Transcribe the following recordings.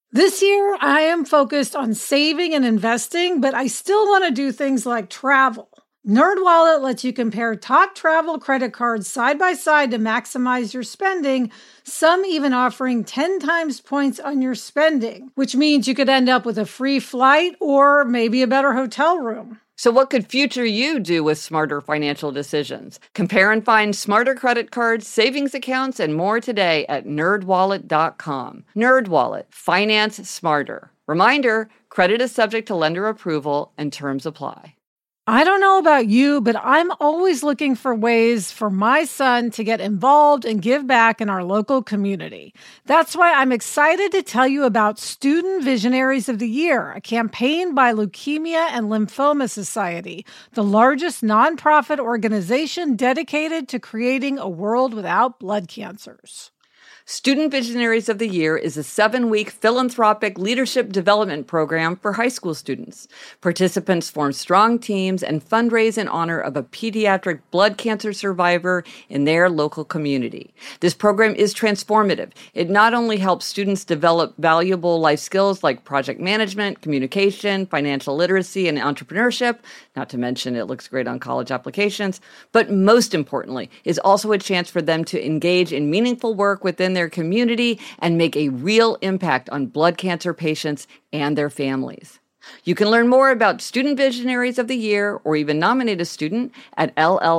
This year, I am focused on saving and investing, but I still want to do things like travel. NerdWallet lets you compare top travel credit cards side by side to maximize your spending, some even offering 10 times points on your spending, which means you could end up with a free flight or maybe a better hotel room. So what could future you do with smarter financial decisions? Compare and find smarter credit cards, savings accounts, and more today at nerdwallet.com. NerdWallet, finance smarter. Reminder, credit is subject to lender approval and terms apply. I don't know about you, but I'm always looking for ways for my son to get involved and give back in our local community. That's why I'm excited to tell you about Student Visionaries of the Year, a campaign by Leukemia and Lymphoma Society, the largest nonprofit organization dedicated to creating a world without blood cancers. Student Visionaries of the Year is a 7-week philanthropic leadership development program for high school students. Participants form strong teams and fundraise in honor of a pediatric blood cancer survivor in their local community. This program is transformative. It not only helps students develop valuable life skills like project management, communication, financial literacy, and entrepreneurship, not to mention it looks great on college applications, but most importantly, is also a chance for them to engage in meaningful work within their community and make a real impact on blood cancer patients and their families. You can learn more about Student Visionaries of the Year or even nominate a student at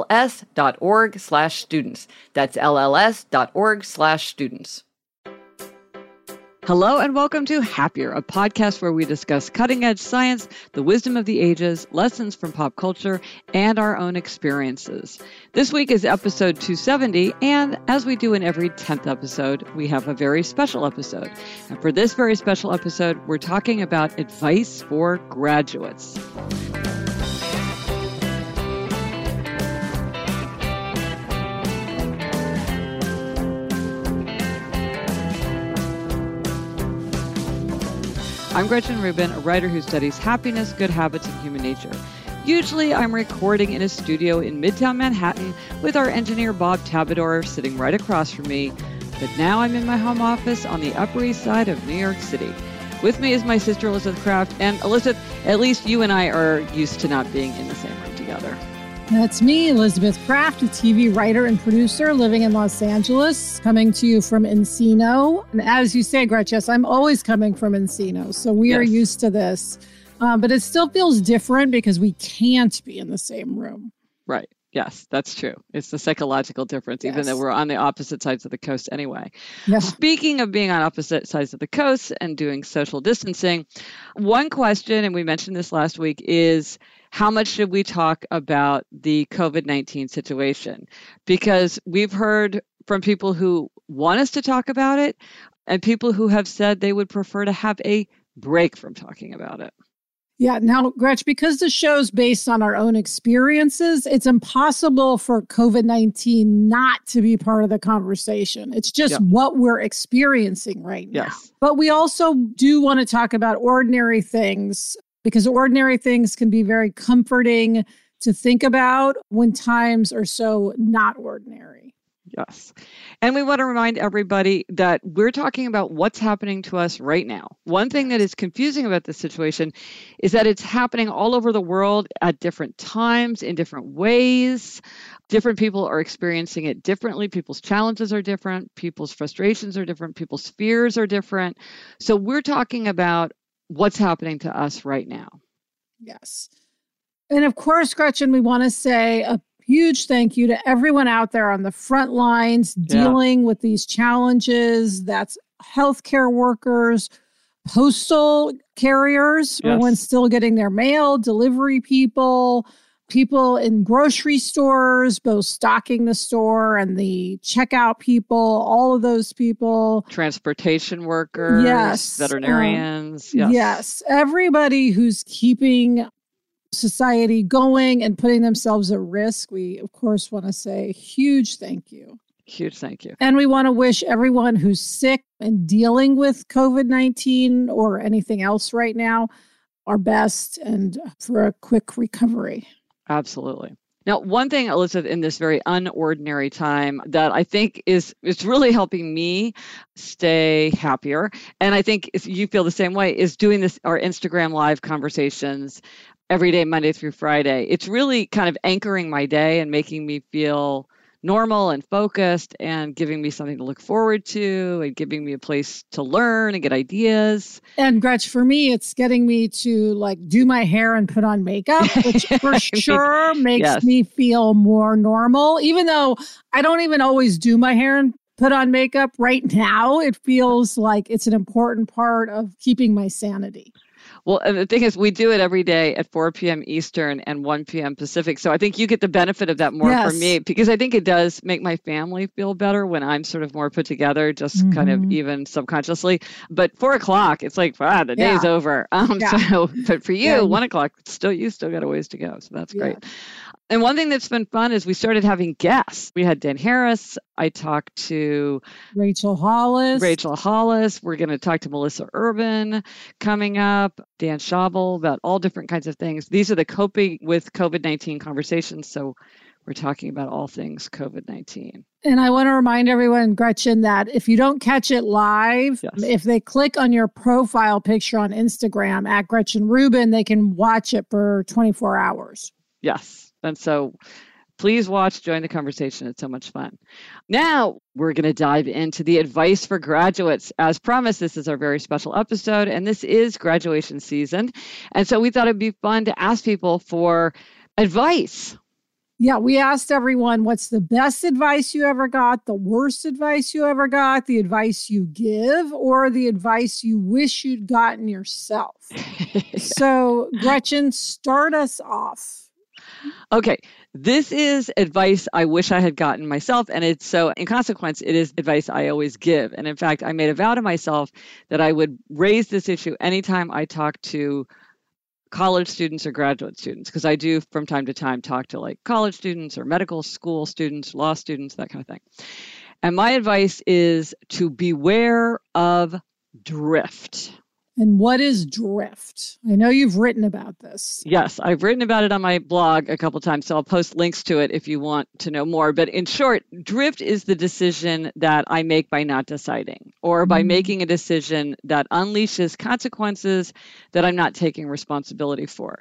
lls.org/students. That's lls.org/students. Hello and welcome to Happier, a podcast where we discuss cutting-edge science, the wisdom of the ages, lessons from pop culture, and our own experiences. This week is episode 270, and as we do in every 10th episode, we have a very special episode. And for this very special episode, we're talking about advice for graduates. I'm Gretchen Rubin, a writer who studies happiness, good habits, and human nature. Usually, I'm recording in a studio in Midtown Manhattan with our engineer Bob Tabador sitting right across from me. But now I'm in my home office on the Upper East Side of New York City. With me is my sister Elizabeth Kraft. And Elizabeth, at least you and I are used to not being in the same room together. That's me, Elizabeth Kraft, a TV writer and producer living in Los Angeles, coming to you from Encino. And as you say, Gretchen, yes, I'm always coming from Encino, so we are used to this. But it still feels different because we can't be in the same room. Right. Yes, that's true. It's the psychological difference, even though we're on the opposite sides of the coast anyway. Yeah. Speaking of being on opposite sides of the coast and doing social distancing, one question, and we mentioned this last week, is how much should we talk about the COVID-19 situation? Because we've heard from people who want us to talk about it and people who have said they would prefer to have a break from talking about it. Yeah. Now, Gretch, because the show's based on our own experiences, it's impossible for COVID-19 not to be part of the conversation. It's just what we're experiencing right now. Yes. But we also do want to talk about ordinary things, because ordinary things can be very comforting to think about when times are so not ordinary. Yes. And we want to remind everybody that we're talking about what's happening to us right now. One thing that is confusing about this situation is that it's happening all over the world at different times, in different ways. Different people are experiencing it differently. People's challenges are different. People's frustrations are different. People's fears are different. So we're talking about what's happening to us right now. Yes. And of course, Gretchen, we want to say a huge thank you to everyone out there on the front lines dealing with these challenges. That's healthcare workers, postal carriers, everyone's still getting their mail, delivery people, people in grocery stores, both stocking the store and the checkout people, all of those people. Transportation workers, veterinarians. Yes, everybody who's keeping society going and putting themselves at risk. We, of course, want to say a huge thank you. Huge thank you. And we want to wish everyone who's sick and dealing with COVID-19 or anything else right now our best and for a quick recovery. Absolutely. Now, one thing, Elizabeth, in this very unordinary time that I think is really helping me stay happier, and I think if you feel the same way, is doing our Instagram live conversations every day, Monday through Friday. It's really kind of anchoring my day and making me feel normal and focused and giving me something to look forward to and giving me a place to learn and get ideas. And Gretch, for me, it's getting me to like do my hair and put on makeup, which for sure makes me feel more normal, even though I don't even always do my hair and put on makeup right now. It feels like it's an important part of keeping my sanity. Well, and the thing is, we do it every day at 4 p.m. Eastern and 1 p.m. Pacific. So I think you get the benefit of that more from me, because I think it does make my family feel better when I'm sort of more put together, just kind of even subconsciously. But 4 o'clock, it's like, the day's over. So, but for you, 1 o'clock, you still got a ways to go. So that's great. And one thing that's been fun is we started having guests. We had Dan Harris. I talked to Rachel Hollis. We're going to talk to Melissa Urban coming up, Dan Schavel, about all different kinds of things. These are the coping with COVID-19 conversations. So we're talking about all things COVID-19. And I want to remind everyone, Gretchen, that if you don't catch it live, if they click on your profile picture on Instagram at Gretchen Rubin, they can watch it for 24 hours. Yes. And so please watch, join the conversation. It's so much fun. Now we're going to dive into the advice for graduates. As promised, this is our very special episode, and this is graduation season. And so we thought it'd be fun to ask people for advice. Yeah, we asked everyone, what's the best advice you ever got, the worst advice you ever got, the advice you give, or the advice you wish you'd gotten yourself? So, Gretchen, start us off. Okay, this is advice I wish I had gotten myself, and it's so, in consequence, it is advice I always give. And in fact, I made a vow to myself that I would raise this issue anytime I talk to college students or graduate students, because I do from time to time talk to like college students or medical school students, law students, that kind of thing. And my advice is to beware of drift. And what is drift? I know you've written about this. Yes, I've written about it on my blog a couple of times, so I'll post links to it if you want to know more. But in short, drift is the decision that I make by not deciding, or by making a decision that unleashes consequences that I'm not taking responsibility for.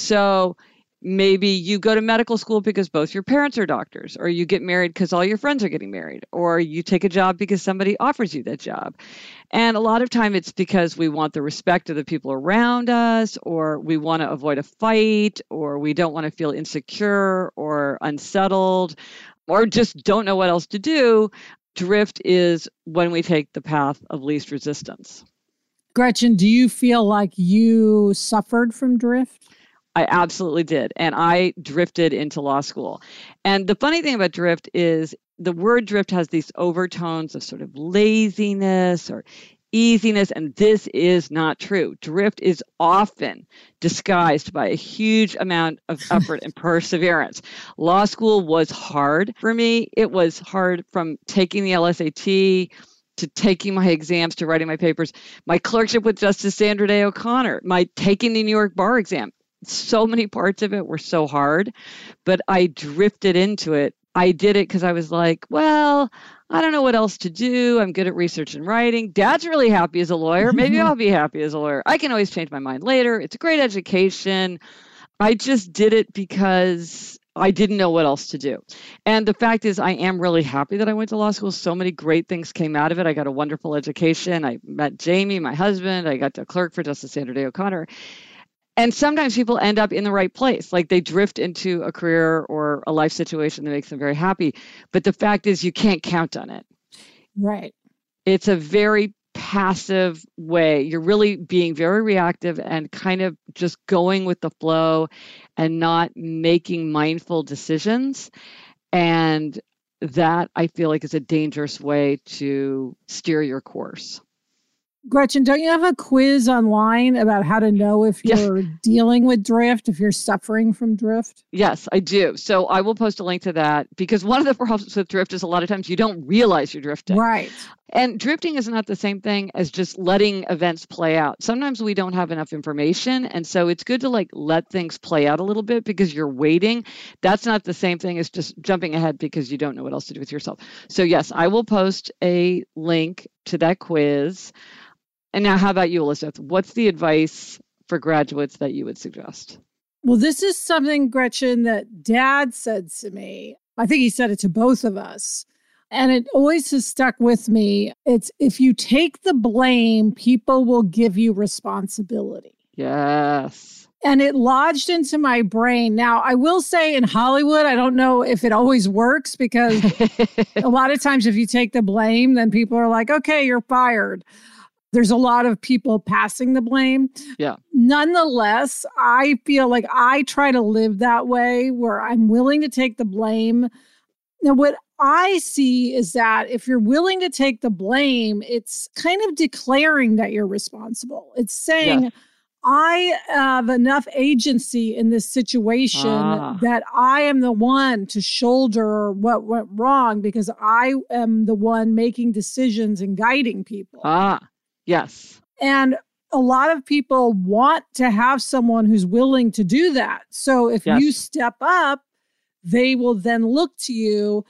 So maybe you go to medical school because both your parents are doctors, or you get married because all your friends are getting married, or you take a job because somebody offers you that job. And a lot of time it's because we want the respect of the people around us, or we want to avoid a fight, or we don't want to feel insecure or unsettled, or just don't know what else to do. Drift is when we take the path of least resistance. Gretchen, do you feel like you suffered from drift? I absolutely did. And I drifted into law school. And the funny thing about drift is the word drift has these overtones of sort of laziness or easiness, and this is not true. Drift is often disguised by a huge amount of effort and perseverance. Law school was hard for me. It was hard from taking the LSAT to taking my exams, to writing my papers, my clerkship with Justice Sandra Day O'Connor, my taking the New York bar exam. So many parts of it were so hard, but I drifted into it. I did it because I was like, well, I don't know what else to do. I'm good at research and writing. Dad's really happy as a lawyer. Maybe I'll be happy as a lawyer. I can always change my mind later. It's a great education. I just did it because I didn't know what else to do. And the fact is, I am really happy that I went to law school. So many great things came out of it. I got a wonderful education. I met Jamie, my husband. I got to clerk for Justice Sandra Day O'Connor. And sometimes people end up in the right place, like they drift into a career or a life situation that makes them very happy. But the fact is, you can't count on it. Right. It's a very passive way. You're really being very reactive and kind of just going with the flow and not making mindful decisions. And that, I feel like, is a dangerous way to steer your course. Gretchen, don't you have a quiz online about how to know if you're dealing with drift, if you're suffering from drift? Yes, I do. So I will post a link to that, because one of the problems with drift is a lot of times you don't realize you're drifting. Right. And drifting is not the same thing as just letting events play out. Sometimes we don't have enough information. And so it's good to let things play out a little bit because you're waiting. That's not the same thing as just jumping ahead because you don't know what else to do with yourself. So yes, I will post a link to that quiz. And now how about you, Elizabeth? What's the advice for graduates that you would suggest? Well, this is something, Gretchen, that Dad said to me. I think he said it to both of us. And it always has stuck with me. It's if you take the blame, people will give you responsibility. Yes. And it lodged into my brain. Now, I will say in Hollywood, I don't know if it always works because a lot of times if you take the blame, then people are like, okay, you're fired. There's a lot of people passing the blame. Yeah. Nonetheless, I feel like I try to live that way where I'm willing to take the blame. Now, what I see is that if you're willing to take the blame, it's kind of declaring that you're responsible. It's saying, I have enough agency in this situation that I am the one to shoulder what went wrong because I am the one making decisions and guiding people. Yes. And a lot of people want to have someone who's willing to do that. So if you step up, they will then look to you.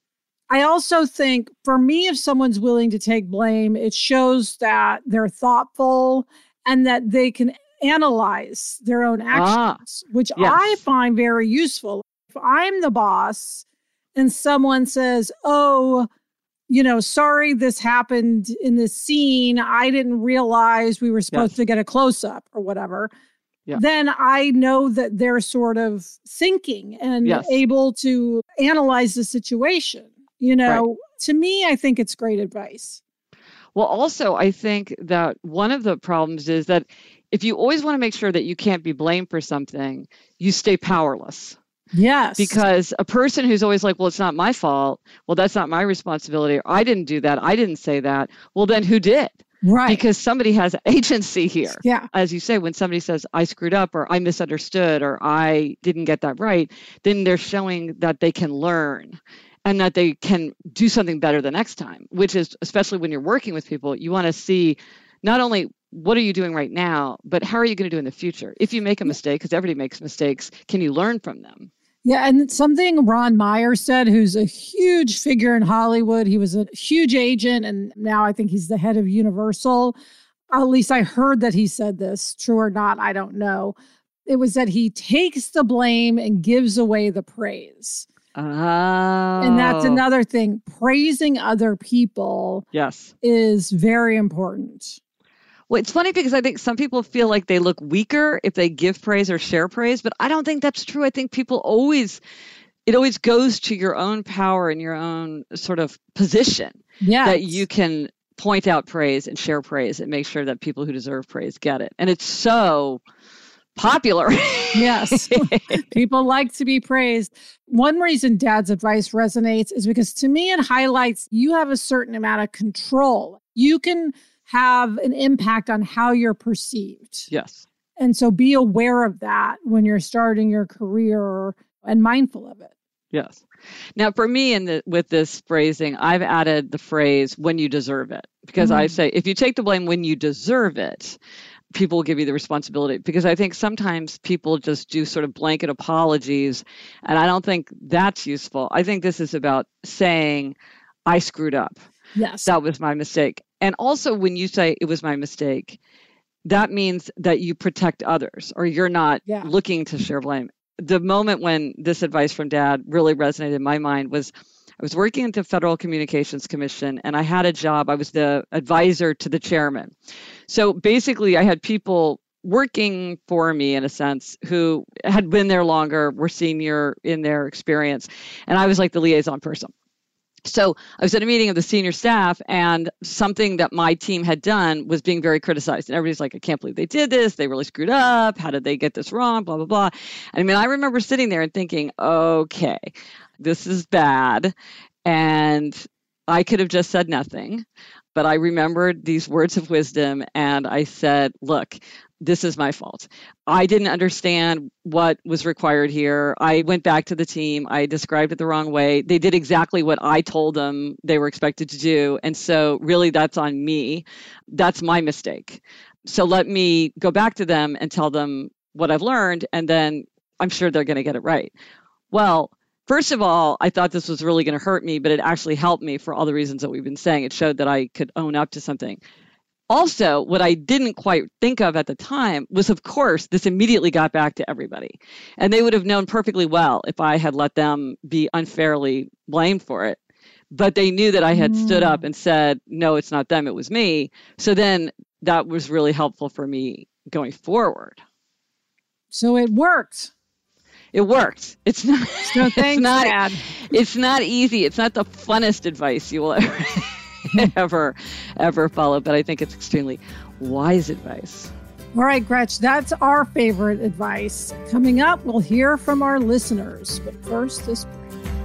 I also think for me, if someone's willing to take blame, it shows that they're thoughtful and that they can analyze their own actions, which I find very useful. If I'm the boss and someone says, oh, sorry, this happened in this scene. I didn't realize we were supposed to get a close-up or whatever. Then I know that they're sort of thinking and able to analyze the situation. To me, I think it's great advice. Well, also, I think that one of the problems is that if you always want to make sure that you can't be blamed for something, you stay powerless. Yes. Because a person who's always like, well, it's not my fault. Well, that's not my responsibility. Or, I didn't do that. I didn't say that. Well, then who did? Right. Because somebody has agency here. Yeah. As you say, when somebody says, I screwed up or I misunderstood or I didn't get that right, then they're showing that they can learn and that they can do something better the next time, which is, especially when you're working with people, you want to see not only what are you doing right now, but how are you going to do in the future? If you make a mistake, because everybody makes mistakes, can you learn from them? Yeah, and something Ron Meyer said, who's a huge figure in Hollywood. He was a huge agent, and now I think he's the head of Universal. At least I heard that he said this. True or not, I don't know. It was that he takes the blame and gives away the praise. Oh. And that's another thing. Praising other people is very important. Well, it's funny because I think some people feel like they look weaker if they give praise or share praise, but I don't think that's true. I think people it always goes to your own power and your own sort of position that you can point out praise and share praise and make sure that people who deserve praise get it. And it's so popular. Yes. People like to be praised. One reason Dad's advice resonates is because to me, it highlights you have a certain amount of control. You can have an impact on how you're perceived. Yes. And so be aware of that when you're starting your career and mindful of it. Yes. Now, for me, with this phrasing, I've added the phrase, when you deserve it, because I say, if you take the blame when you deserve it, people will give you the responsibility, because I think sometimes people just do sort of blanket apologies, and I don't think that's useful. I think this is about saying, I screwed up. Yes. That was my mistake. And also when you say it was my mistake, that means that you protect others or you're not looking to share blame. The moment when this advice from Dad really resonated in my mind was I was working at the Federal Communications Commission and I had a job. I was the advisor to the chairman. So basically I had people working for me in a sense who had been there longer, were senior in their experience. And I was like the liaison person. So I was at a meeting of the senior staff and something that my team had done was being very criticized. And everybody's like, I can't believe they did this. They really screwed up. How did they get this wrong? Blah, blah, blah. I mean, I remember sitting there and thinking, okay, this is bad. And I could have just said nothing. But I remembered these words of wisdom and I said, look, this is my fault. I didn't understand what was required here. I went back to the team. I described it the wrong way. They did exactly what I told them they were expected to do. And so really that's on me. That's my mistake. So let me go back to them and tell them what I've learned. And then I'm sure they're going to get it right. Well, first of all, I thought this was really going to hurt me, but it actually helped me for all the reasons that we've been saying. It showed that I could own up to something. Also, what I didn't quite think of at the time was, of course, this immediately got back to everybody. And they would have known perfectly well if I had let them be unfairly blamed for it. But they knew that I had stood up and said, no, it's not them, it was me. So then that was really helpful for me going forward. So it worked. It worked. It's not. So thanks, Dad. It's not easy. It's not the funnest advice you will ever follow, but I think it's extremely wise advice. All right, Gretch, that's our favorite advice. Coming up, we'll hear from our listeners. But first, this break.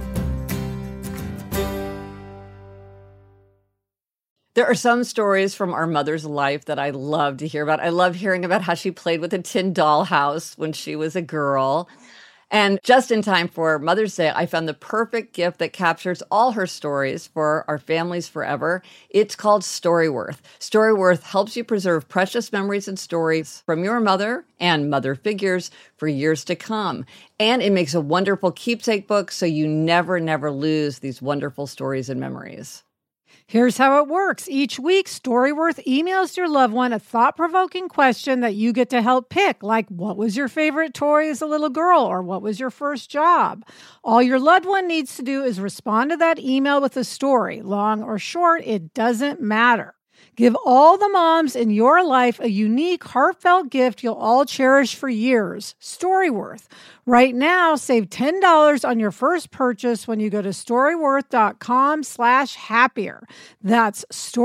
There are some stories from our mother's life that I love to hear about. I love hearing about how she played with a tin dollhouse when she was a girl. And just in time for Mother's Day, I found the perfect gift that captures all her stories for our families forever. It's called Storyworth. Storyworth helps you preserve precious memories and stories from your mother and mother figures for years to come. And it makes a wonderful keepsake book so you never lose these wonderful stories and memories. Here's how it works. Each week, Storyworth emails your loved one a thought-provoking question that you get to help pick, like what was your favorite toy as a little girl, or what was your first job? All your loved one needs to do is respond to that email with a story. Long or short, it doesn't matter. Give all the moms in your life a unique, heartfelt gift you'll all cherish for years. Storyworth. Right now, save $10 on your first purchase when you go to storyworth.com/happier. That's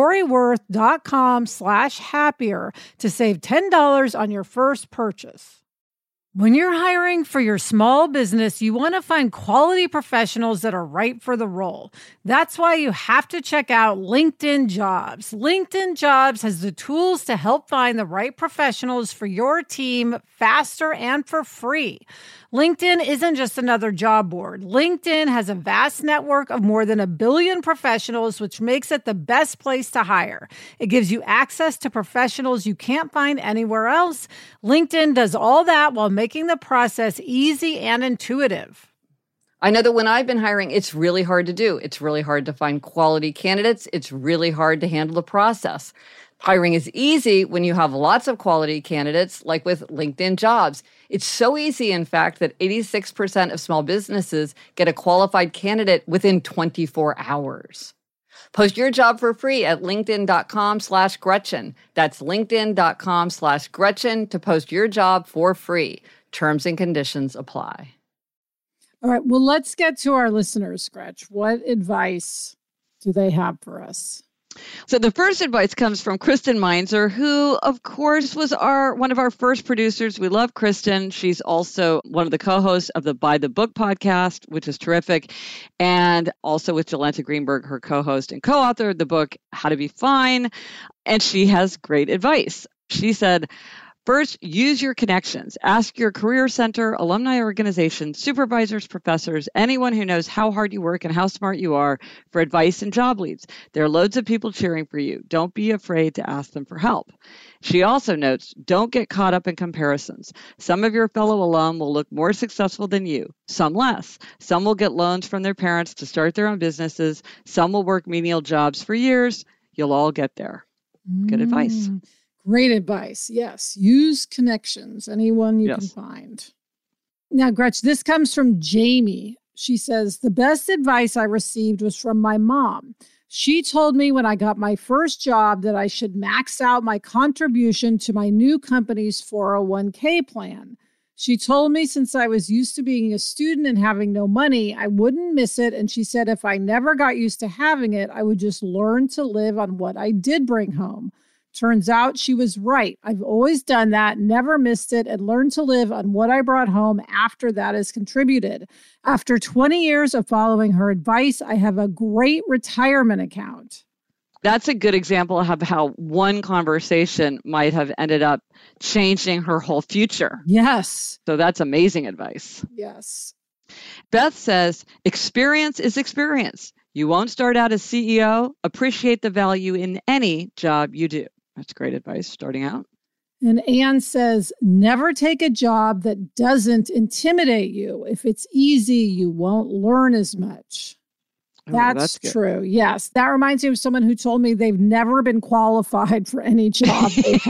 storyworth.com/happier to save $10 on your first purchase. When you're hiring for your small business, you want to find quality professionals that are right for the role. That's why you have to check out LinkedIn Jobs. LinkedIn Jobs has the tools to help find the right professionals for your team faster and for free. LinkedIn isn't just another job board. LinkedIn has a vast network of more than 1 billion professionals, which makes it the best place to hire. It gives you access to professionals you can't find anywhere else. LinkedIn does all that while making the process easy and intuitive. I know that when I've been hiring, it's really hard to do. It's really hard to find quality candidates. It's really hard to handle the process. Hiring is easy when you have lots of quality candidates, like with LinkedIn Jobs. It's so easy, in fact, that 86% of small businesses get a qualified candidate within 24 hours. Post your job for free at linkedin.com/Gretchen. That's linkedin.com/Gretchen to post your job for free. Terms and conditions apply. All right, well, let's get to our listeners, Gretch. What advice do they have for us? So the first advice comes from Kristen Meinzer, who, of course, was one of our first producers. We love Kristen. She's also one of the co-hosts of the By the Book podcast, which is terrific, and also with Jolenta Greenberg, her co-host and co-author of the book, How to Be Fine. And she has great advice. She said, first, use your connections. Ask your career center, alumni organization, supervisors, professors, anyone who knows how hard you work and how smart you are for advice and job leads. There are loads of people cheering for you. Don't be afraid to ask them for help. She also notes, don't get caught up in comparisons. Some of your fellow alum will look more successful than you, some less. Some will get loans from their parents to start their own businesses. Some will work menial jobs for years. You'll all get there. Good advice. Great advice. Yes. Use connections, anyone you can find. Now, Gretch, this comes from Jamie. She says, the best advice I received was from my mom. She told me when I got my first job that I should max out my contribution to my new company's 401k plan. She told me since I was used to being a student and having no money, I wouldn't miss it. And she said if I never got used to having it, I would just learn to live on what I did bring home. Turns out she was right. I've always done that, never missed it, and learned to live on what I brought home after that is contributed. After 20 years of following her advice, I have a great retirement account. That's a good example of how one conversation might have ended up changing her whole future. Yes. So that's amazing advice. Yes. Beth says, experience is experience. You won't start out as CEO. Appreciate the value in any job you do. That's great advice starting out. And Anne says, never take a job that doesn't intimidate you. If it's easy, you won't learn as much. That's true. Yes. That reminds me of someone who told me they've never been qualified for any job they've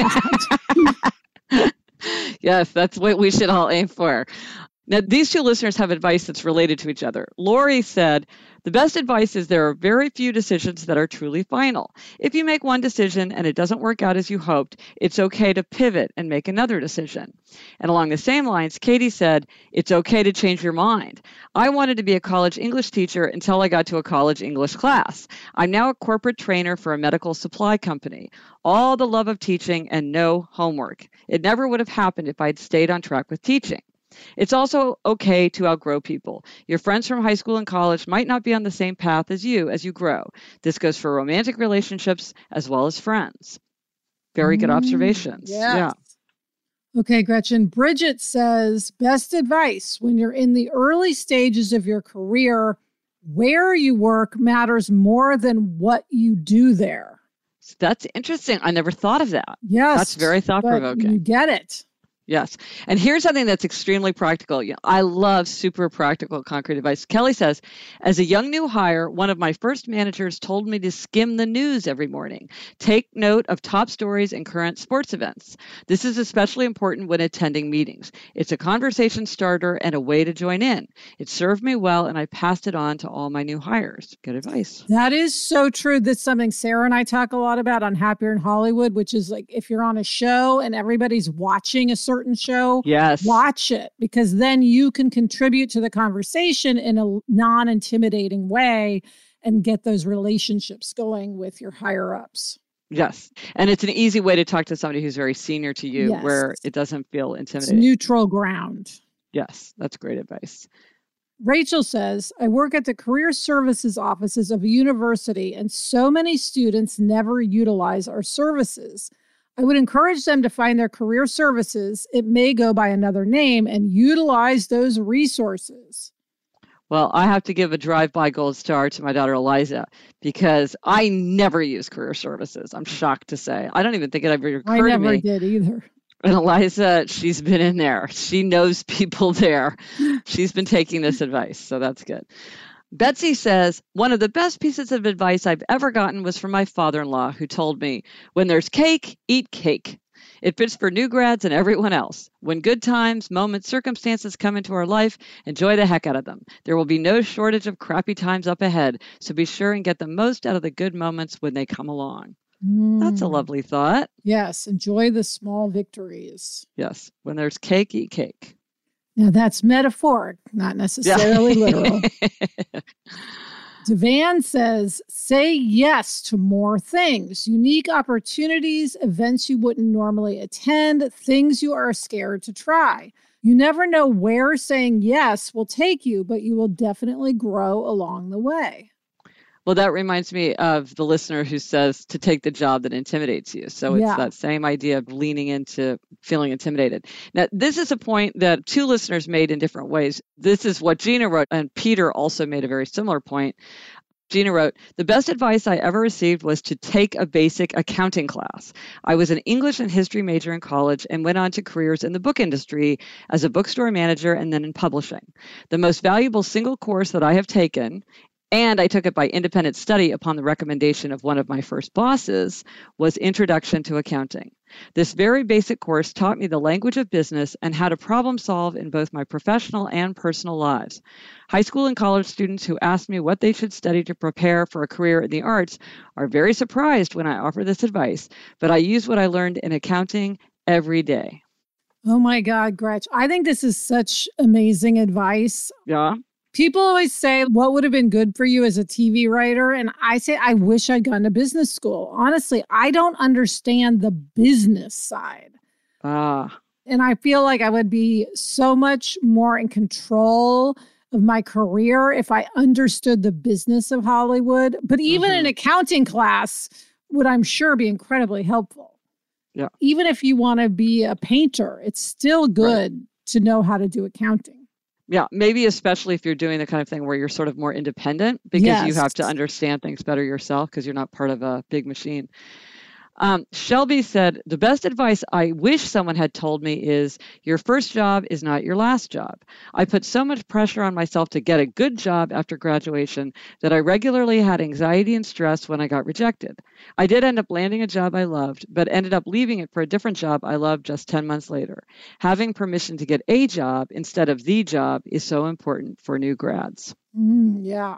had. Yes, that's what we should all aim for. Now, these two listeners have advice that's related to each other. Lori said, the best advice is there are very few decisions that are truly final. If you make one decision and it doesn't work out as you hoped, it's okay to pivot and make another decision. And along the same lines, Katie said, it's okay to change your mind. I wanted to be a college English teacher until I got to a college English class. I'm now a corporate trainer for a medical supply company. All the love of teaching and no homework. It never would have happened if I'd stayed on track with teaching. It's also okay to outgrow people. Your friends from high school and college might not be on the same path as you grow. This goes for romantic relationships as well as friends. Very good observations. Yes. Yeah. Okay, Gretchen. Bridget says, best advice when you're in the early stages of your career, where you work matters more than what you do there. That's interesting. I never thought of that. Yes. That's very thought-provoking. You get it. Yes. And here's something that's extremely practical. I love super practical, concrete advice. Kelly says, as a young new hire, one of my first managers told me to skim the news every morning. Take note of top stories and current sports events. This is especially important when attending meetings. It's a conversation starter and a way to join in. It served me well, and I passed it on to all my new hires. Good advice. That is so true. That's something Sarah and I talk a lot about on Happier in Hollywood, which is like if you're on a show and everybody's watching a certain show, yes, watch it, because then you can contribute to the conversation in a non-intimidating way and get those relationships going with your higher ups. Yes. And it's an easy way to talk to somebody who's very senior to you, yes, where it doesn't feel intimidating. It's neutral ground. Yes, that's great advice. Rachel says, I work at the career services offices of a university, and so many students never utilize our services. I would encourage them to find their career services. It may go by another name and utilize those resources. Well, I have to give a drive-by gold star to my daughter, Eliza, because I never use career services. I'm shocked to say. I don't even think it ever occurred to me. I never did either. And Eliza, she's been in there. She knows people there. She's been taking this advice, so that's good. Betsy says, one of the best pieces of advice I've ever gotten was from my father-in-law, who told me, when there's cake, eat cake. It fits for new grads and everyone else. When good times, moments, circumstances come into our life, enjoy the heck out of them. There will be no shortage of crappy times up ahead, so be sure and get the most out of the good moments when they come along. That's a lovely thought. Yes, enjoy the small victories. Yes, when there's cake, eat cake. Now, that's metaphoric, not necessarily literal. Devan says, say yes to more things, unique opportunities, events you wouldn't normally attend, things you are scared to try. You never know where saying yes will take you, but you will definitely grow along the way. Well, that reminds me of the listener who says to take the job that intimidates you. So it's that same idea of leaning into feeling intimidated. Now, this is a point that two listeners made in different ways. This is what Gina wrote, and Peter also made a very similar point. Gina wrote, the best advice I ever received was to take a basic accounting class. I was an English and history major in college and went on to careers in the book industry as a bookstore manager and then in publishing. The most valuable single course that I have taken, and I took it by independent study upon the recommendation of one of my first bosses, was Introduction to Accounting. This very basic course taught me the language of business and how to problem solve in both my professional and personal lives. High school and college students who ask me what they should study to prepare for a career in the arts are very surprised when I offer this advice, but I use what I learned in accounting every day. Oh my God, Gretch. I think this is such amazing advice. Yeah. People always say, what would have been good for you as a TV writer? And I say, I wish I'd gone to business school. Honestly, I don't understand the business side. And I feel like I would be so much more in control of my career if I understood the business of Hollywood. But even an accounting class would, I'm sure, be incredibly helpful. Yeah. Even if you want to be a painter, it's still good to know how to do accounting. Yeah, maybe especially if you're doing the kind of thing where you're sort of more independent because you have to understand things better yourself because you're not part of a big machine. Shelby said, the best advice I wish someone had told me is your first job is not your last job. I put so much pressure on myself to get a good job after graduation that I regularly had anxiety and stress when I got rejected. I did end up landing a job I loved, but ended up leaving it for a different job I loved just 10 months later. Having permission to get a job instead of the job is so important for new grads. Yeah.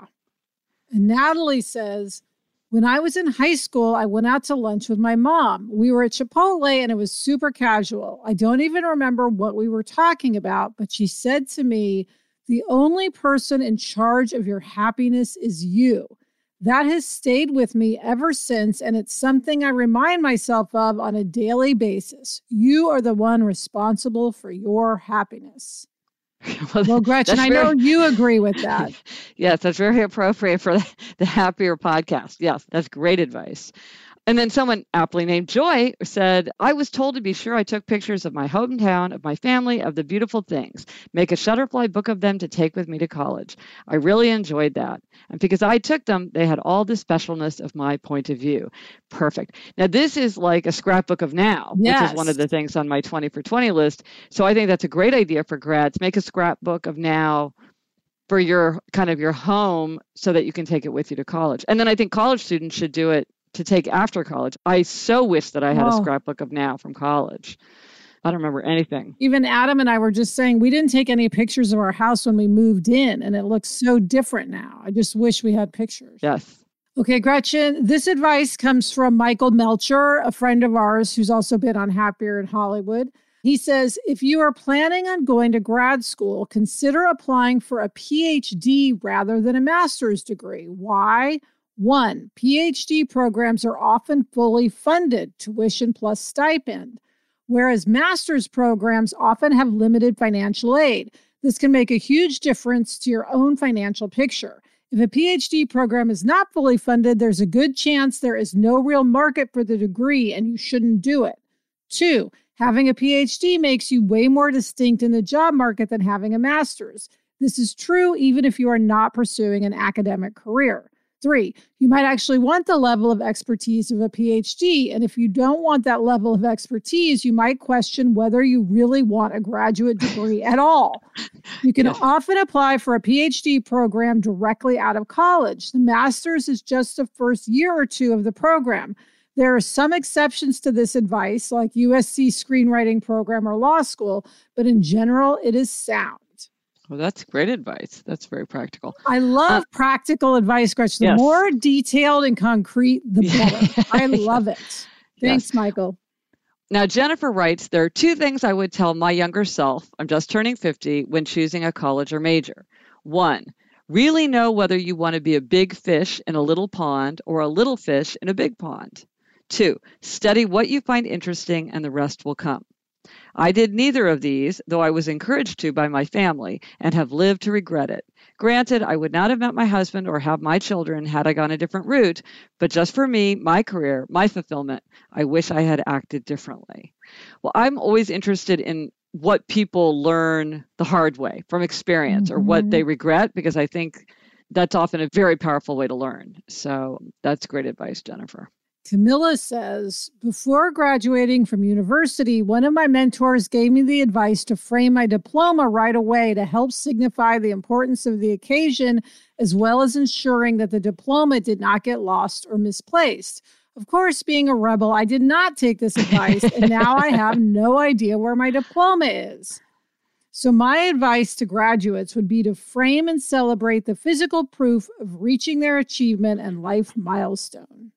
And Natalie says, when I was in high school, I went out to lunch with my mom. We were at Chipotle and it was super casual. I don't even remember what we were talking about, but she said to me, the only person in charge of your happiness is you. That has stayed with me ever since, and it's something I remind myself of on a daily basis. You are the one responsible for your happiness. Well, Gretchen, I know you agree with that. Yes, that's very appropriate for the Happier podcast. Yes, that's great advice. And then someone aptly named Joy said, I was told to be sure I took pictures of my hometown, of my family, of the beautiful things. Make a Shutterfly book of them to take with me to college. I really enjoyed that. And because I took them, they had all the specialness of my point of view. Perfect. Now, this is like a scrapbook of now, which is one of the things on my 20 for 20 list. So I think that's a great idea for grads. Make a scrapbook of now for your kind of your home so that you can take it with you to college. And then I think college students should do it to take after college. I so wish that I had a scrapbook of now from college. I don't remember anything. Even Adam and I were just saying we didn't take any pictures of our house when we moved in, and it looks so different now. I just wish we had pictures. Yes. Okay, Gretchen, this advice comes from Michael Melcher, a friend of ours who's also been on Happier in Hollywood. He says, if you are planning on going to grad school, consider applying for a PhD rather than a master's degree. Why? 1, PhD programs are often fully funded, tuition plus stipend, whereas master's programs often have limited financial aid. This can make a huge difference to your own financial picture. If a PhD program is not fully funded, there's a good chance there is no real market for the degree and you shouldn't do it. 2, having a PhD makes you way more distinct in the job market than having a master's. This is true even if you are not pursuing an academic career. 3, you might actually want the level of expertise of a PhD. And if you don't want that level of expertise, you might question whether you really want a graduate degree at all. You can often apply for a PhD program directly out of college. The master's is just the first year or two of the program. There are some exceptions to this advice, like USC screenwriting program or law school, but in general, it is sound. Well, that's great advice. That's very practical. I love practical advice, Gretchen. The more detailed and concrete, the better. I love it. Thanks, Michael. Now, Jennifer writes, there are 2 things I would tell my younger self, I'm just turning 50, when choosing a college or major. 1, really know whether you want to be a big fish in a little pond or a little fish in a big pond. 2, study what you find interesting and the rest will come. I did neither of these, though I was encouraged to by my family, and have lived to regret it. Granted, I would not have met my husband or have my children had I gone a different route, but just for me, my career, my fulfillment, I wish I had acted differently. Well, I'm always interested in what people learn the hard way from experience or what they regret, because I think that's often a very powerful way to learn. So that's great advice, Jennifer. Camilla says, before graduating from university, one of my mentors gave me the advice to frame my diploma right away to help signify the importance of the occasion, as well as ensuring that the diploma did not get lost or misplaced. Of course, being a rebel, I did not take this advice, and now I have no idea where my diploma is. So my advice to graduates would be to frame and celebrate the physical proof of reaching their achievement and life milestone.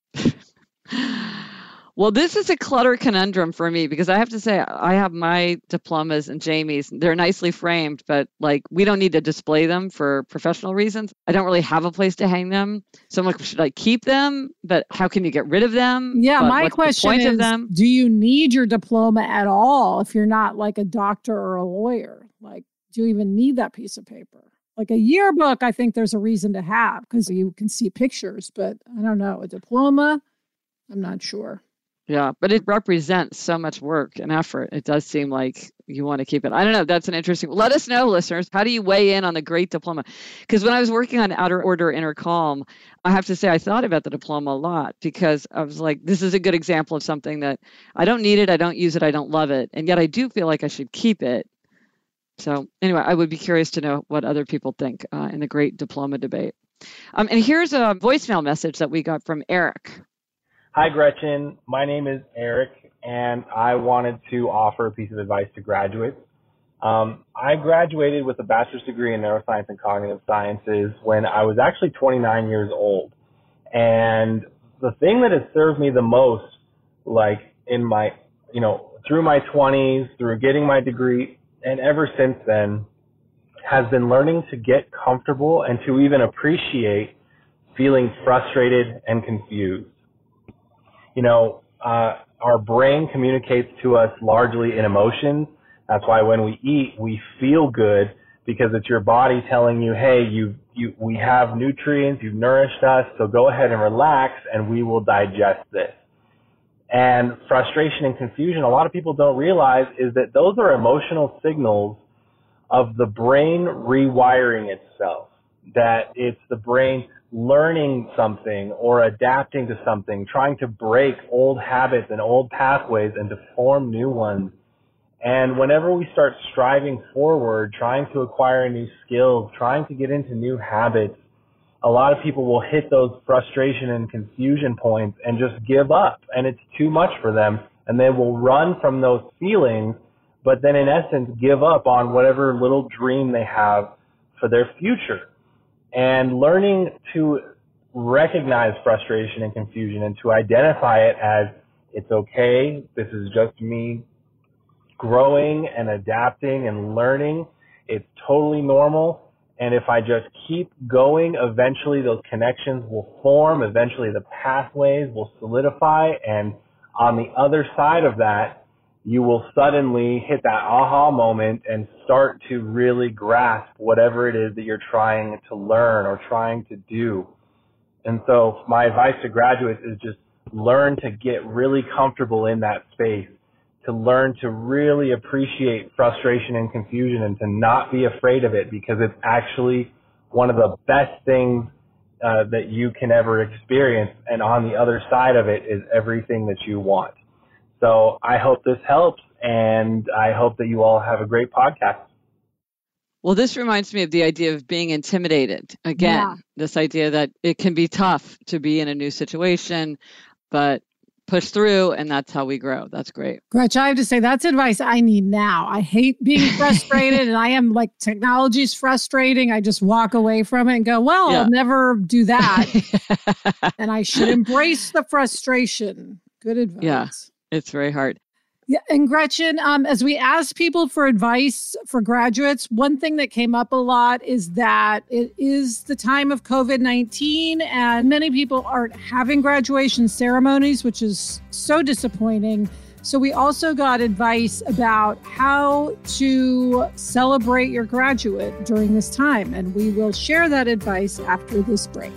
Well, this is a clutter conundrum for me because I have to say I have my diplomas and Jamie's. They're nicely framed, but like we don't need to display them for professional reasons. I don't really have a place to hang them. So I'm like, should I keep them? But how can you get rid of them? Yeah, my question is, do you need your diploma at all if you're not like a doctor or a lawyer? Like, do you even need that piece of paper? Like a yearbook, I think there's a reason to have because you can see pictures, but I don't know. A diploma, I'm not sure. Yeah, but it represents so much work and effort. It does seem like you want to keep it. I don't know. That's an interesting. Let us know, listeners. How do you weigh in on the great diploma? Because when I was working on Outer Order, Inner Calm, I have to say I thought about the diploma a lot because I was like, this is a good example of something that I don't need it, I don't use it, I don't love it, and yet I do feel like I should keep it. So anyway, I would be curious to know what other people think in the great diploma debate. And here's a voicemail message that we got from Eric. Hi, Gretchen. My name is Eric, and I wanted to offer a piece of advice to graduates. I graduated with a bachelor's degree in neuroscience and cognitive sciences when I was actually 29 years old. And the thing that has served me the most, like in my, through my 20s, through getting my degree, and ever since then, has been learning to get comfortable and to even appreciate feeling frustrated and confused. Our brain communicates to us largely in emotions. That's why when we eat, we feel good because it's your body telling you, hey, we have nutrients, you've nourished us, so go ahead and relax and we will digest this. And frustration and confusion, a lot of people don't realize is that those are emotional signals of the brain rewiring itself, that it's the brain learning something or adapting to something, trying to break old habits and old pathways and to form new ones. And whenever we start striving forward, trying to acquire new skills, trying to get into new habits, a lot of people will hit those frustration and confusion points and just give up, and it's too much for them, and they will run from those feelings, but then in essence give up on whatever little dream they have for their future. And learning to recognize frustration and confusion and to identify it as it's okay, this is just me growing and adapting and learning, it's totally normal. And if I just keep going, eventually those connections will form, eventually the pathways will solidify, and on the other side of that, you will suddenly hit that aha moment and start to really grasp whatever it is that you're trying to learn or trying to do. And so my advice to graduates is just learn to get really comfortable in that space, to learn to really appreciate frustration and confusion and to not be afraid of it, because it's actually one of the best things that you can ever experience. And on the other side of it is everything that you want. So I hope this helps, and I hope that you all have a great podcast. Well, this reminds me of the idea of being intimidated. Again, This idea that it can be tough to be in a new situation, but push through, and that's how we grow. That's great. Gretchen, I have to say, that's advice I need now. I hate being frustrated, and I am like, technology's frustrating. I just walk away from it and go, I'll never do that. And I should embrace the frustration. Good advice. Yeah. It's very hard. Yeah. And Gretchen, as we ask people for advice for graduates, one thing that came up a lot is that it is the time of COVID-19 and many people aren't having graduation ceremonies, which is so disappointing. So we also got advice about how to celebrate your graduate during this time. And we will share that advice after this break.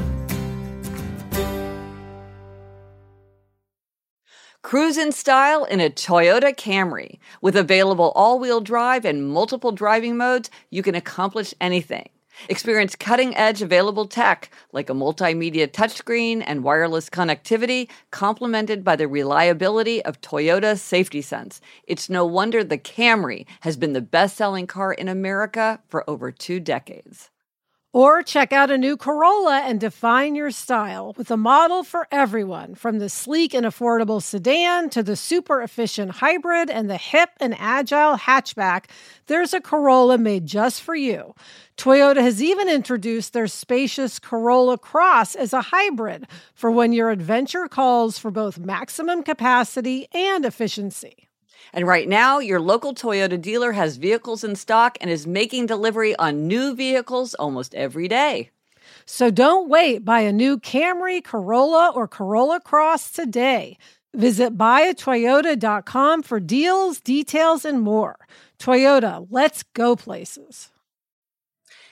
Cruise in style in a Toyota Camry. With available all-wheel drive and multiple driving modes, you can accomplish anything. Experience cutting-edge available tech like a multimedia touchscreen and wireless connectivity, complemented by the reliability of Toyota Safety Sense. It's no wonder the Camry has been the best-selling car in America for over 2 decades. Or check out a new Corolla and define your style with a model for everyone, from the sleek and affordable sedan to the super efficient hybrid and the hip and agile hatchback. There's a Corolla made just for you. Toyota has even introduced their spacious Corolla Cross as a hybrid for when your adventure calls for both maximum capacity and efficiency. And right now, your local Toyota dealer has vehicles in stock and is making delivery on new vehicles almost every day. So don't wait. Buy a new Camry, Corolla, or Corolla Cross today. Visit buyatoyota.com for deals, details, and more. Toyota, let's go places.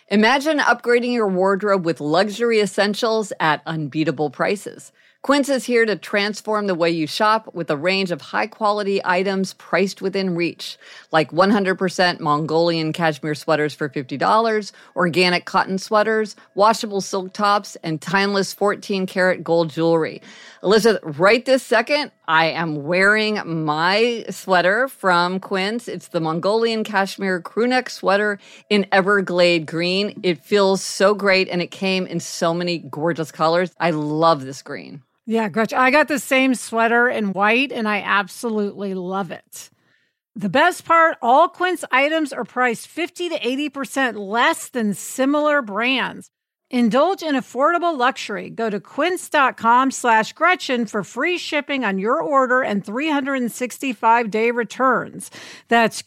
Imagine upgrading your wardrobe with luxury essentials at unbeatable prices. Quince is here to transform the way you shop with a range of high-quality items priced within reach, like 100% Mongolian cashmere sweaters for $50, organic cotton sweaters, washable silk tops, and timeless 14-karat gold jewelry. Elizabeth, right this second, I am wearing my sweater from Quince. It's the Mongolian cashmere crewneck sweater in Everglade green. It feels so great, and it came in so many gorgeous colors. I love this green. Yeah, Gretchen, I got the same sweater in white, and I absolutely love it. The best part, all Quince items are priced 50 to 80% less than similar brands. Indulge in affordable luxury. Go to quince.com/Gretchen for free shipping on your order and 365-day returns. That's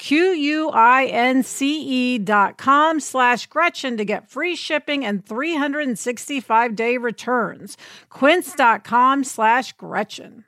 QUINCE.com/Gretchen to get free shipping and 365-day returns. Quince.com/Gretchen.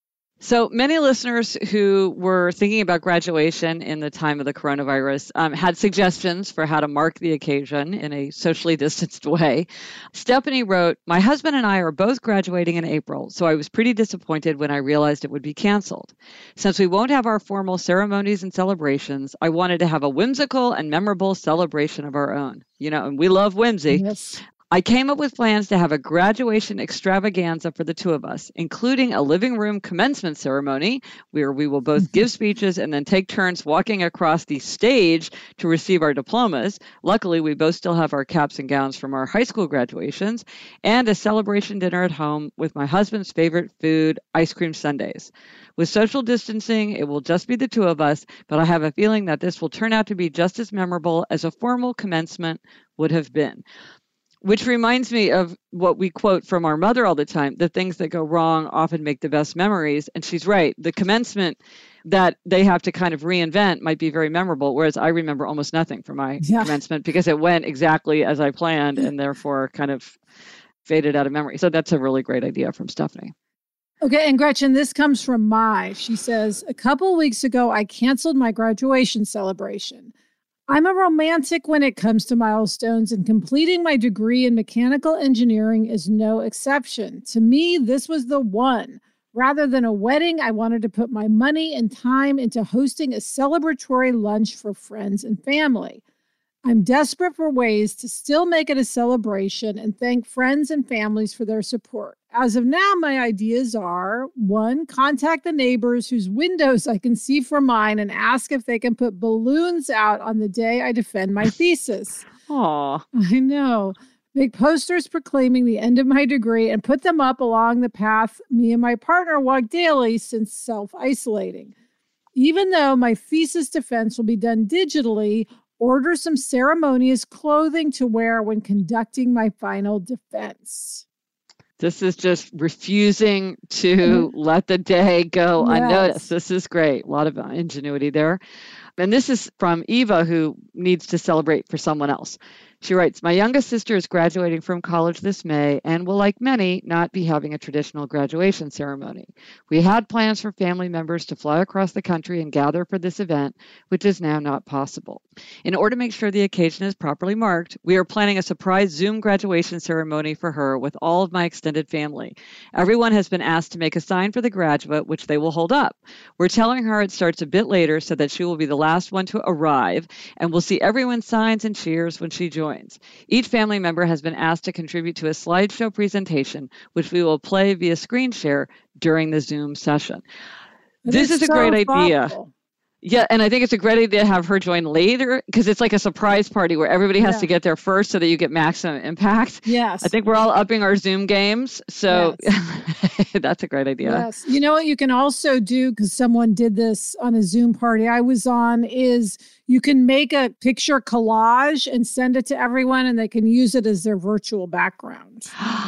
So many listeners who were thinking about graduation in the time of the coronavirus had suggestions for how to mark the occasion in a socially distanced way. Stephanie wrote, "My husband and I are both graduating in April, so I was pretty disappointed when I realized it would be canceled. Since we won't have our formal ceremonies and celebrations, I wanted to have a whimsical and memorable celebration of our own. You know, and we love whimsy. Yes. I came up with plans to have a graduation extravaganza for the two of us, including a living room commencement ceremony where we will both give speeches and then take turns walking across the stage to receive our diplomas. Luckily, we both still have our caps and gowns from our high school graduations, and a celebration dinner at home with my husband's favorite food, ice cream sundaes. With social distancing, it will just be the two of us, but I have a feeling that this will turn out to be just as memorable as a formal commencement would have been." Which reminds me of what we quote from our mother all the time: the things that go wrong often make the best memories. And she's right. The commencement that they have to kind of reinvent might be very memorable, whereas I remember almost nothing from my commencement because it went exactly as I planned and therefore kind of faded out of memory. So that's a really great idea from Stephanie. Okay, and Gretchen, this comes from Mai. She says, "A couple weeks ago, I canceled my graduation celebration. I'm a romantic when it comes to milestones, and completing my degree in mechanical engineering is no exception. To me, this was the one. Rather than a wedding, I wanted to put my money and time into hosting a celebratory lunch for friends and family. I'm desperate for ways to still make it a celebration and thank friends and families for their support. As of now, my ideas are: 1, contact the neighbors whose windows I can see from mine and ask if they can put balloons out on the day I defend my thesis." Aw. I know. "Make posters proclaiming the end of my degree and put them up along the path me and my partner walk daily since self-isolating. Even though my thesis defense will be done digitally, order some ceremonious clothing to wear when conducting my final defense." This is just refusing to let the day go unnoticed. This is great. A lot of ingenuity there. And this is from Eva, who needs to celebrate for someone else. She writes, "My youngest sister is graduating from college this May and will, like many, not be having a traditional graduation ceremony. We had plans for family members to fly across the country and gather for this event, which is now not possible. In order to make sure the occasion is properly marked, we are planning a surprise Zoom graduation ceremony for her with all of my extended family. Everyone has been asked to make a sign for the graduate, which they will hold up. We're telling her it starts a bit later so that she will be the last one to arrive, and we'll see everyone's signs and cheers when she joins. Each family member has been asked to contribute to a slideshow presentation, which we will play via screen share during the Zoom session." This is a great idea. Yeah, and I think it's a great idea to have her join later because it's like a surprise party where everybody has to get there first so that you get maximum impact. Yes. I think we're all upping our Zoom games, so that's a great idea. Yes. You know what you can also do, because someone did this on a Zoom party I was on, is you can make a picture collage and send it to everyone, and they can use it as their virtual background,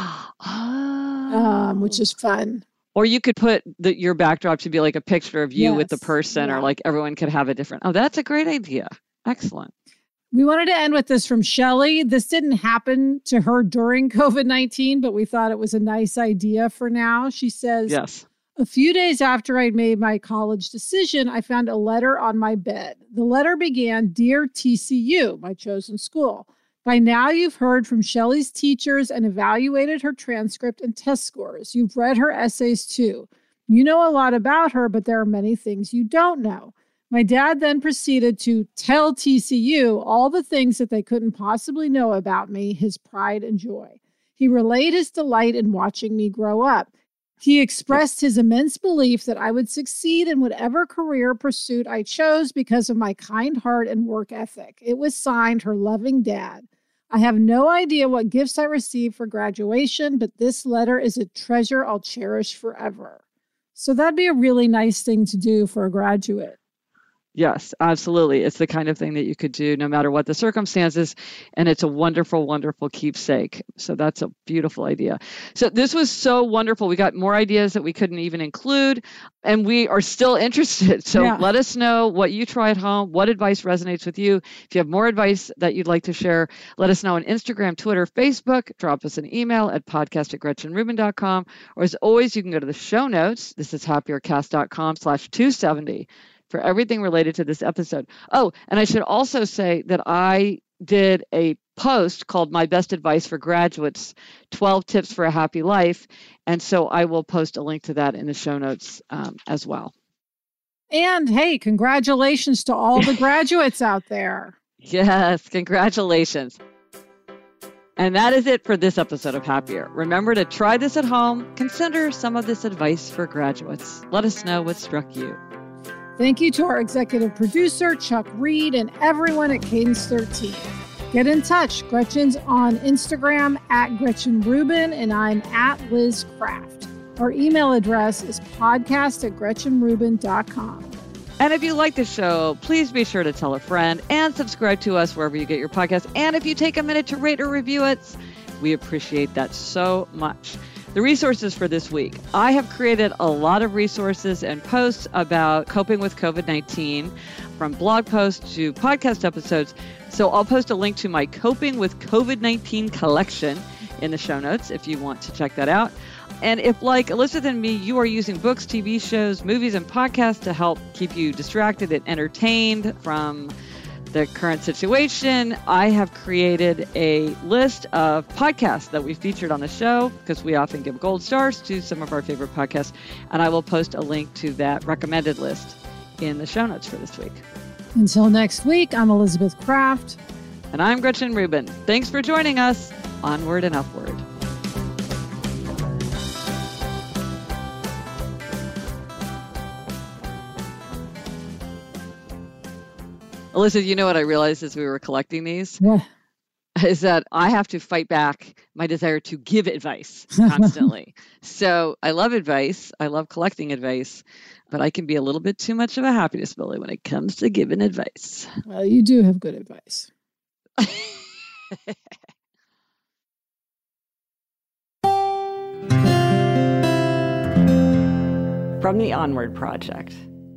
which is fun. Or you could put your backdrop to be like a picture of you with the person, or like everyone could have a different. Oh, that's a great idea. Excellent. We wanted to end with this from Shelley. This didn't happen to her during COVID-19, but we thought it was a nice idea for now. She says, "Yes. A few days after I'd made my college decision, I found a letter on my bed. The letter began, 'Dear TCU, my chosen school. By now, you've heard from Shelley's teachers and evaluated her transcript and test scores. You've read her essays too. You know a lot about her, but there are many things you don't know. My dad then proceeded to tell TCU all the things that they couldn't possibly know about me, his pride and joy. He relayed his delight in watching me grow up. He expressed his immense belief that I would succeed in whatever career pursuit I chose because of my kind heart and work ethic. It was signed, her loving dad. I have no idea what gifts I received for graduation, but this letter is a treasure I'll cherish forever. So that'd be a really nice thing to do for a graduate. Yes, absolutely. It's the kind of thing that you could do no matter what the circumstances, and it's a wonderful, wonderful keepsake. So that's a beautiful idea. So this was so wonderful. We got more ideas that we couldn't even include, and we are still interested. So let us know what you try at home, what advice resonates with you. If you have more advice that you'd like to share, let us know on Instagram, Twitter, Facebook. Drop us an email at podcast@GretchenRubin.com. Or as always, you can go to the show notes. This is happiercast.com/270. for everything related to this episode. Oh, and I should also say that I did a post called My Best Advice for Graduates, 12 Tips for a Happy Life. And so I will post a link to that in the show notes as well. And hey, congratulations to all the graduates out there. Yes, congratulations. And that is it for this episode of Happier. Remember to try this at home. Consider some of this advice for graduates. Let us know what struck you. Thank you to our executive producer, Chuck Reed, and everyone at Cadence 13. Get in touch. Gretchen's on Instagram @GretchenRubin, and I'm @LizCraft. Our email address is podcast@GretchenRubin.com. And if you like the show, please be sure to tell a friend and subscribe to us wherever you get your podcasts. And if you take a minute to rate or review it, we appreciate that so much. The resources for this week. I have created a lot of resources and posts about coping with COVID-19, from blog posts to podcast episodes. So I'll post a link to my Coping with COVID-19 collection in the show notes if you want to check that out. And if, like Elizabeth and me, you are using books, TV shows, movies, and podcasts to help keep you distracted and entertained from the current situation, I have created a list of podcasts that we featured on the show, because we often give gold stars to some of our favorite podcasts. And I will post a link to that recommended list in the show notes for this week. Until next week, I'm Elizabeth Kraft. And I'm Gretchen Rubin. Thanks for joining us. Onward and upward. Elizabeth, you know what I realized as we were collecting these? Yeah. Is that I have to fight back my desire to give advice constantly. So I love advice. I love collecting advice, but I can be a little bit too much of a happiness bully when it comes to giving advice. Well, you do have good advice. From the Onward Project.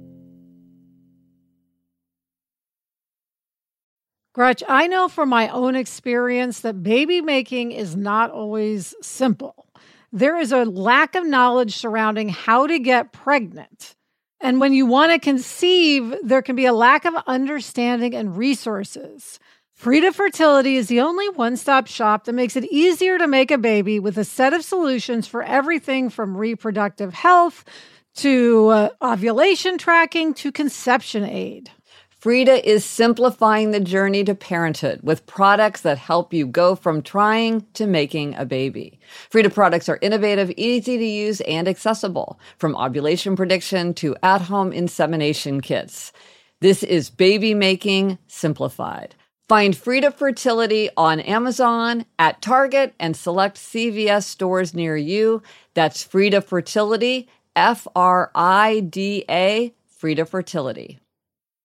Gretch, I know from my own experience that baby making is not always simple. There is a lack of knowledge surrounding how to get pregnant. And when you want to conceive, there can be a lack of understanding and resources. Frida Fertility is the only one-stop shop that makes it easier to make a baby, with a set of solutions for everything from reproductive health to ovulation tracking to conception aid. Frida is simplifying the journey to parenthood with products that help you go from trying to making a baby. Frida products are innovative, easy to use, and accessible, from ovulation prediction to at-home insemination kits. This is baby making simplified. Find Frida Fertility on Amazon, at Target, and select CVS stores near you. That's Frida Fertility, Frida, Frida Fertility.